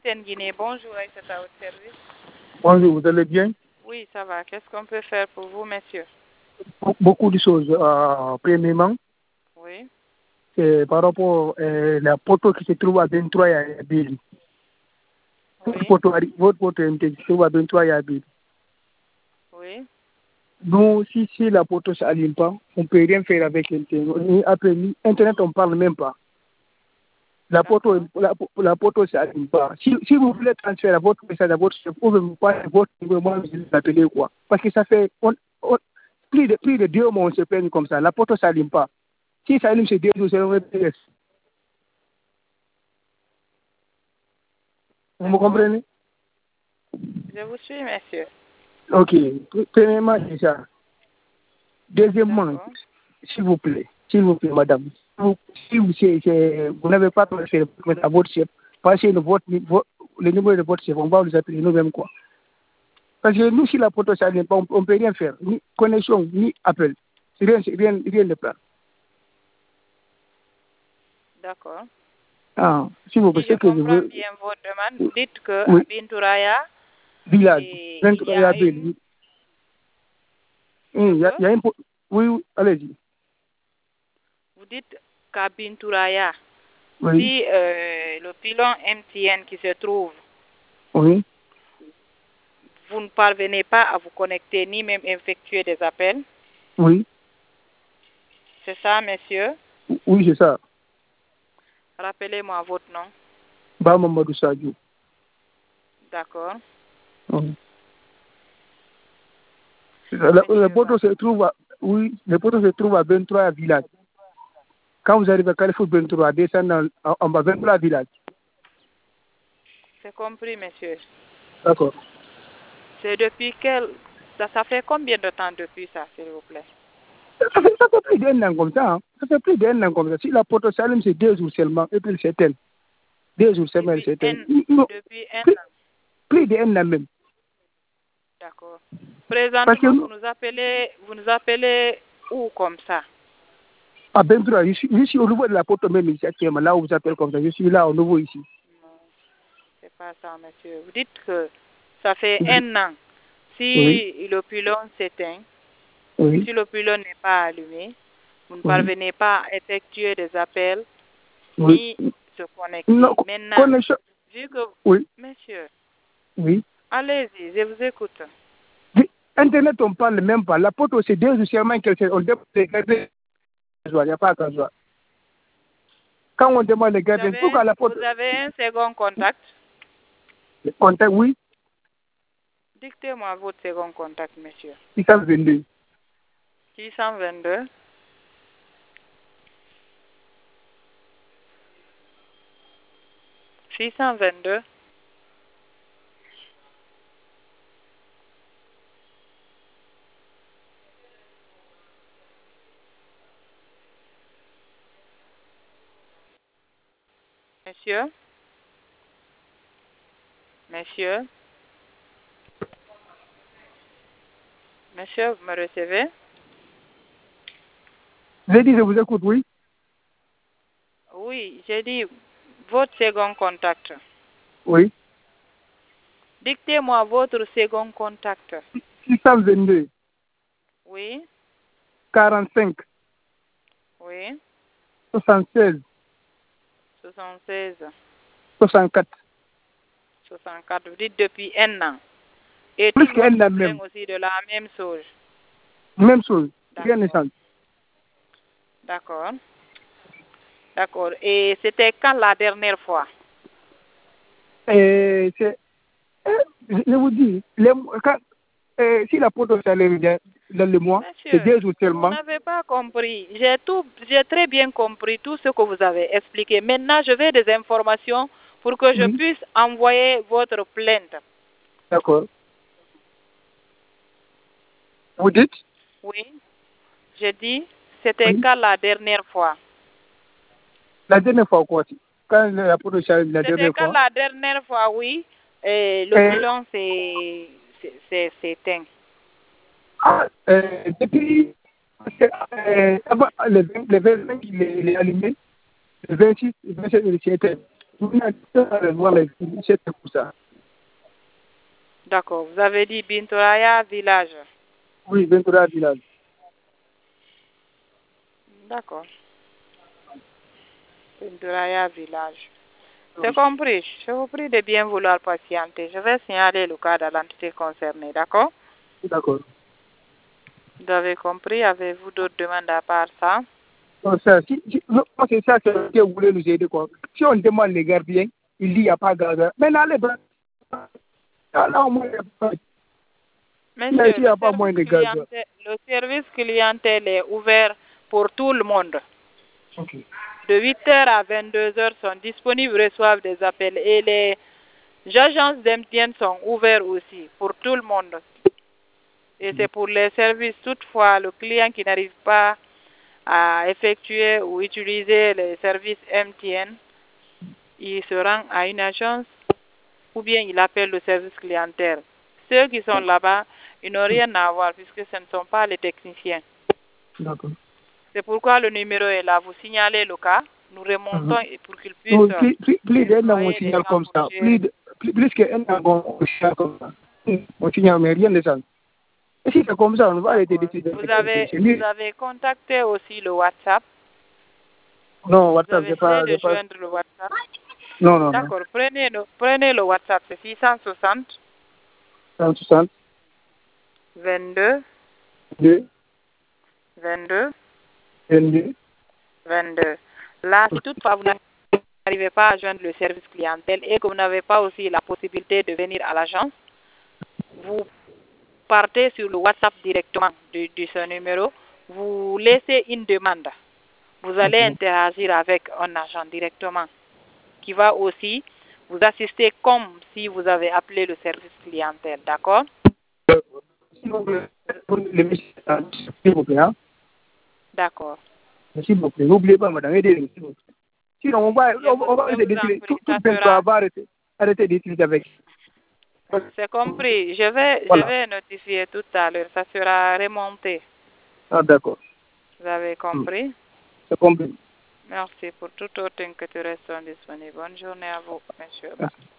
MTN Guinée, bonjour, c'est à votre service. Bonjour, vous allez bien? Oui, ça va. Qu'est-ce qu'on peut faire pour vous, monsieur? Beaucoup de choses. Premièrement, Oui. c'est par rapport à la poteau qui se trouve à 23 à Abili. Oui. Votre poteau MTN qui se trouve à 23 à Abili. Oui. Nous, si la poteau ne s'allume pas, on ne peut rien faire avec Internet. Après, Internet, on ne parle même pas. La poteau ne s'allume pas. Si vous voulez transférer votre message à votre chef, vous pouvez pas votre numéro, moi, je vais l'appeler quoi. Parce que ça fait plus de 2 mois, on se plaigne comme ça. La poteau ne s'allume pas. Si ça allume, c'est 2 jours, c'est un RTS. Vous me comprenez? Je vous suis, monsieur. Ok. Premièrement, c'est ça. Deuxièmement, s'il vous plaît, madame, si vous n'avez pas transféré à votre chef, passez le numéro de votre chef, on va vous appeler nous-mêmes quoi. Parce que nous, si la poteau s'allume pas, on ne peut rien faire. Ni connexion, ni appel. Rien de plan. D'accord. Ah, si vous plaît, Si je comprends bien votre demande, dites que à Bintouraya, village, il y a une... Il y a une... Oui, allez-y. Vous dites qu'à Bintouraya, oui. si le pylon MTN qui se trouve, oui. vous ne parvenez pas à vous connecter ni même effectuer des appels. Oui. C'est ça, monsieur? Oui, c'est ça. Rappelez-moi votre nom. Mamadou Sadio. D'accord. Le poteau se trouve à 23 villages. Quand vous arrivez à Carrefour 23, descendez en bas 23 villages. C'est compris, monsieur. D'accord. C'est depuis quel... Ça fait combien de temps depuis ça, s'il vous plaît? Ça fait plus d'un an comme ça. Hein. Ça fait plus d'un an comme ça. Si la poteau s'allume, c'est 2 jours seulement. Et puis c'est elle. 2 jours seulement, c'est elle. Depuis un an. Plus d'un an même. D'accord. Présentement, vous nous appelez où comme ça? À Bentura, je suis au niveau de la poteau même ici actuellement. Là où vous appelez comme ça, je suis là au nouveau ici. Non, c'est pas ça, monsieur. Vous dites que ça fait un an. Si le pylône s'éteint, si le pylône n'est pas allumé, vous ne parvenez pas à effectuer des appels ni se connecter. Non, maintenant, vu que... Monsieur, allez-y, je vous écoute. Internet, on ne parle même pas. La poteau, c'est 2 jours seulement qu'on demande les gardiens. Il n'y a pas à faire. Quand on demande les gardiens, pourquoi la poteau... Vous avez un second contact? Le contact, oui. Dictez-moi votre second contact, monsieur. 622. 622. Monsieur? Monsieur? Monsieur, vous me recevez? J'ai dit, je vous écoute, oui. Oui, j'ai dit votre second contact. Oui. Dictez-moi votre second contact. 622. Oui. 45. Oui. 76. 76. 64. 64. Vous dites depuis un an. Et Plus tout le monde qu'un an se même. plaint aussi de la même chose. Même chose. Rien ne change. D'accord. D'accord. Et c'était quand la dernière fois? Je vous dis, si la poteau s'allume dans le mois, c'est 2 jours seulement. Vous n'avez pas compris. J'ai très bien compris tout ce que vous avez expliqué. Maintenant, je veux des informations pour que je puisse envoyer votre plainte. D'accord. Vous dites? Oui. Je dis, c'était quand la dernière fois? La dernière fois quoi? Quand la poteau s'allume la dernière fois? C'était quand la dernière fois, oui, le bilan s'est éteint. Depuis le 25, il est allumé. Le 26, le 27, il s'est éteint. C'est pour ça. D'accord. Vous avez dit Bintoraya village. Oui, Bintoraya village. D'accord. Bintoraya village. C'est compris. Je vous prie de bien vouloir patienter. Je vais signaler le cas de l'entité concernée. D'accord? D'accord. Vous avez compris? Avez-vous d'autres demandes à part ça? Non, ça, c'est ça que vous voulez nous aider. Quoi. Si on demande les gardiens, il dit qu'il n'y a pas de gardien. Maintenant, les bras, là, au moins, il n'y a pas. Monsieur, Il n'y a pas moins de gardiens. Le service clientèle est ouvert pour tout le monde. Okay. De 8h à 22h sont disponibles, reçoivent des appels et les agences d'MTN sont ouvertes aussi pour tout le monde. Et c'est pour les services. Toutefois, le client qui n'arrive pas à effectuer ou utiliser les services MTN, il se rend à une agence ou bien il appelle le service clientèle. Ceux qui sont là-bas, ils n'ont rien à voir puisque ce ne sont pas les techniciens. D'accord. C'est pourquoi le numéro est là. Vous signalez le cas, nous remontons pour qu'il puisse... Plus d'un an, on signale comme ça. Plus qu'un an, on signale comme ça. On signale, mais rien de ça. Et si c'est comme ça, on va arrêter de décider. Vous avez contacté aussi le WhatsApp? Non, WhatsApp, vous avez essayé de joindre le WhatsApp? Non. D'accord, prenez le WhatsApp, c'est 660 160 22 2 22 22. 22. Là, si toutefois vous n'arrivez pas à joindre le service clientèle et que vous n'avez pas aussi la possibilité de venir à l'agence, vous partez sur le WhatsApp directement de ce numéro, vous laissez une demande. Vous allez interagir avec un agent directement qui va aussi vous assister comme si vous avez appelé le service clientèle, d'accord? S'il vous plaît, s'il vous plaît. D'accord. S'il vous plaît, n'oubliez pas, madame, aidez-nous, s'il vous plaît. Sinon, on va arrêter d'utiliser, tout va arrêter d'utiliser avec. C'est compris. Je vais notifier tout à l'heure. Ça sera remonté. Ah, d'accord. Vous avez compris? C'est compris. Merci pour toute autre que tu restes disponible. Bonne journée à vous, monsieur.